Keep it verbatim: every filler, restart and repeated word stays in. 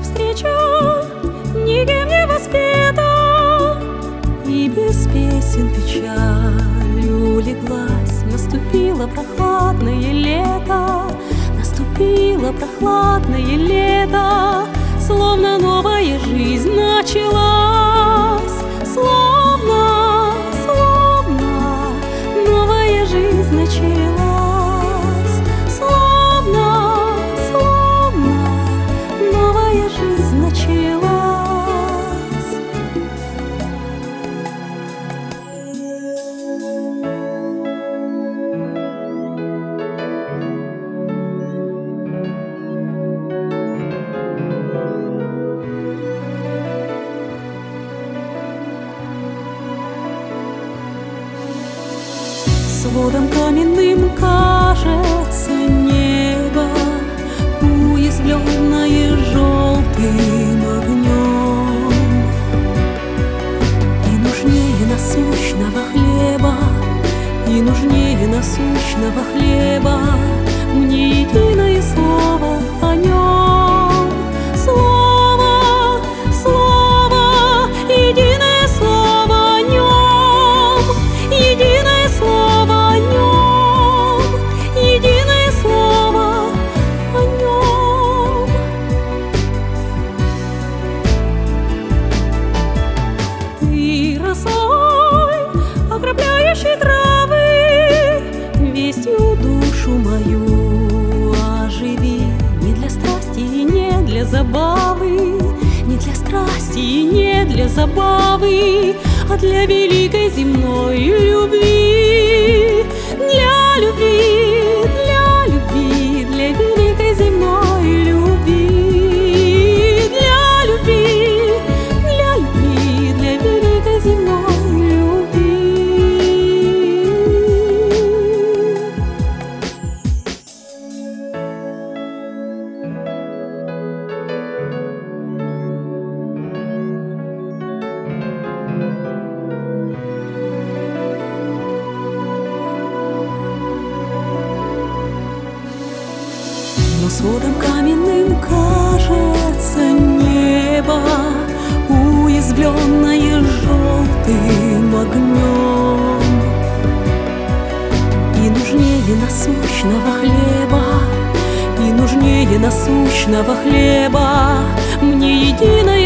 встреча никем не воспета, и без песен печалью улеглась. Наступило прохладное лето, наступило прохладное лето, словно новая жизнь началась, словно, словно новая жизнь началась, словно, словно новая жизнь началась. Сводом каменным кажется небо, уязвленное желтым огнем. И нужнее насущного хлеба, и нужнее насущного хлеба мне единое слово о нем. Слово, слово, единое слово о нем, единое слово. Окропляющей травы, вестью душу мою оживи. Не для страсти и не для забавы, не для страсти и не для забавы, а для великой земной любви. Для любви, для любви, для великой земной любви. Для любви, для любви, для великой земной. Но сводом каменным кажется небо, уязвленное желтым огнем. И нужнее насущного хлеба, и нужнее насущного хлеба мне единое